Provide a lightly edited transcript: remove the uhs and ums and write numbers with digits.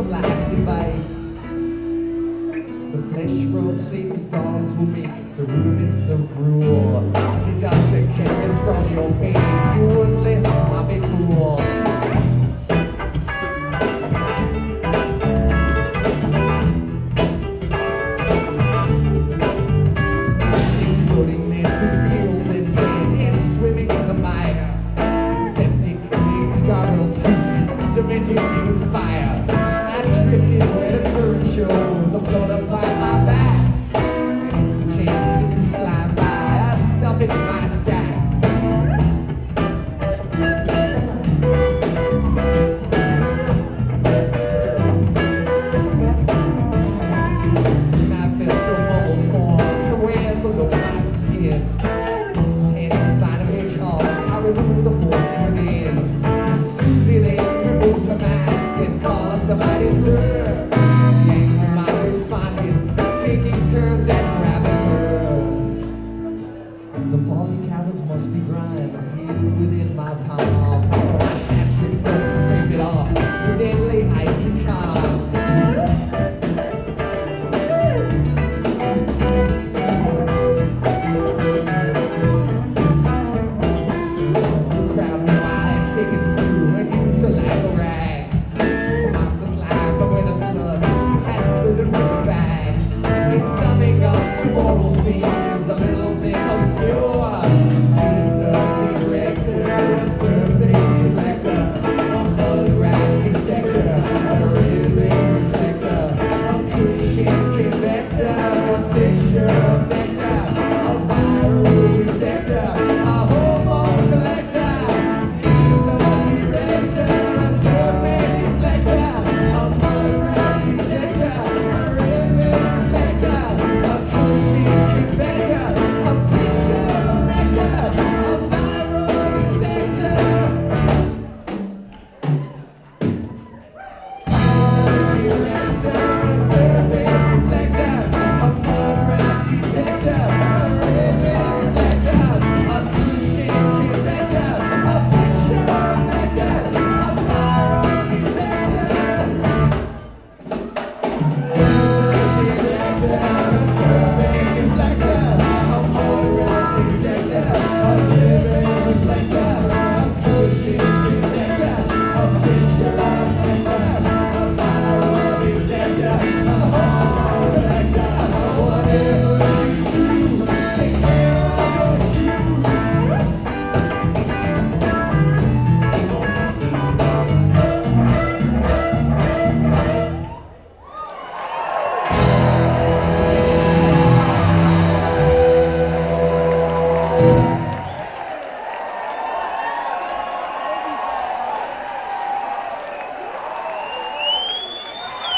some last device. The flesh from Satan's dogs will make the rudiments of rule. Deduct the carrots from your pain, you worthless, my big fool. Exploding men through fields and vain and swimming in the mire. Septic wings, gargoyle teeth, demented me with fire. I drifted where the current shows, I'm floating by my back. And if the chance it can slide by, I'd stuff it in my sack. Soon I felt a bubble form somewhere below my skin. And in spite of hedgehog, I removed the force within. Susie then removed her mask and caused the mighty stir.